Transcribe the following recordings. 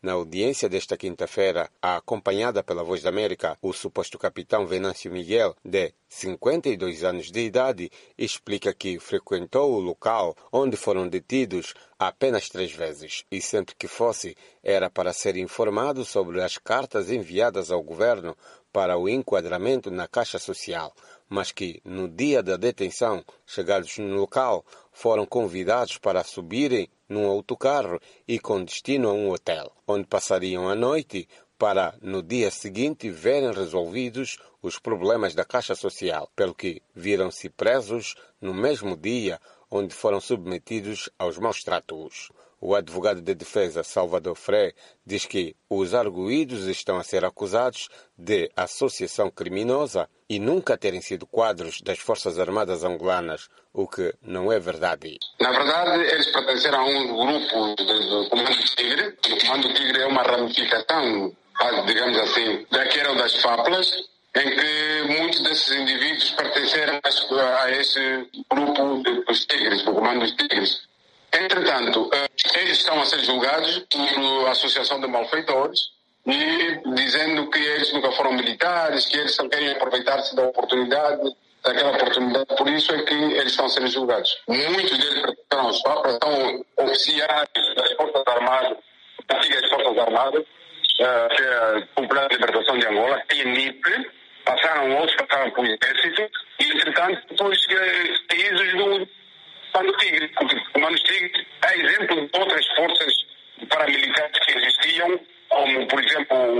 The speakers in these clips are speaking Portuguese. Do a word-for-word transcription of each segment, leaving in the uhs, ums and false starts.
Na audiência desta quinta-feira, acompanhada pela Voz da América, o suposto capitão Venâncio Miguel, de cinquenta e dois anos de idade, explica que frequentou o local onde foram detidos apenas três vezes e sempre que fosse era para ser informado sobre as cartas enviadas ao governo para o enquadramento na Caixa Social, mas que, no dia da detenção, chegados no local, foram convidados para subirem num autocarro e com destino a um hotel, onde passariam a noite para, no dia seguinte, verem resolvidos os problemas da Caixa Social, pelo que viram-se presos no mesmo dia onde foram submetidos aos maus tratos. O advogado de defesa, Salvador Frei, diz que os arguidos estão a ser acusados de associação criminosa e nunca terem sido quadros das Forças Armadas angolanas, o que não é verdade. Na verdade, eles pertenceram a um grupo do Comando Tigre. O Comando Tigre é uma ramificação, digamos assim, daquela das Faplas, em que muitos desses indivíduos pertenceram a esse grupo dos Tigres, do Comando dos Tigres. Entretanto, eles estão a ser julgados por associação de malfeitores e dizendo que eles nunca foram militares, que eles só querem aproveitar-se da oportunidade, daquela oportunidade. Por isso é que eles estão a ser julgados. Muitos deles pertenceram aos Faplas, são oficiais das Forças Armadas, antigas Forças Armadas, que é a Popular Libertação de Angola, T N I P, passaram outros, passaram para o Exército, e entretanto depois saídos do Comando Tigre. O Comando Tigre é exemplo de outras forças paramilitares que existiam, como por exemplo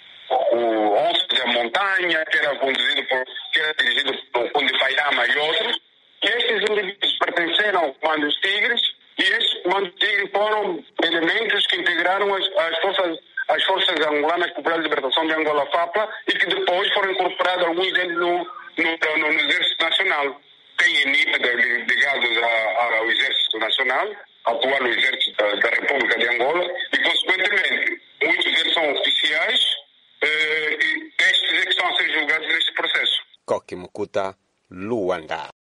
o Onça da Montanha, que era conduzido por, que era dirigido por Conde Pairama e outros. E estes indivíduos pertenceram ao Comando Tigres, e estes Comando Tigres foram elementos que integraram as, as forças as forças angolanas Popular de Libertação de Angola, FAPLA, e que depois foram incorporados alguns deles no, no, no, no Exército Nacional. Tem N I P ligados a, ao Exército Nacional, atual no Exército da, da República de Angola, e consequentemente muitos deles são oficiais, eh, e estes é que estão a ser julgados neste processo. Coque Mucuta, Luanda.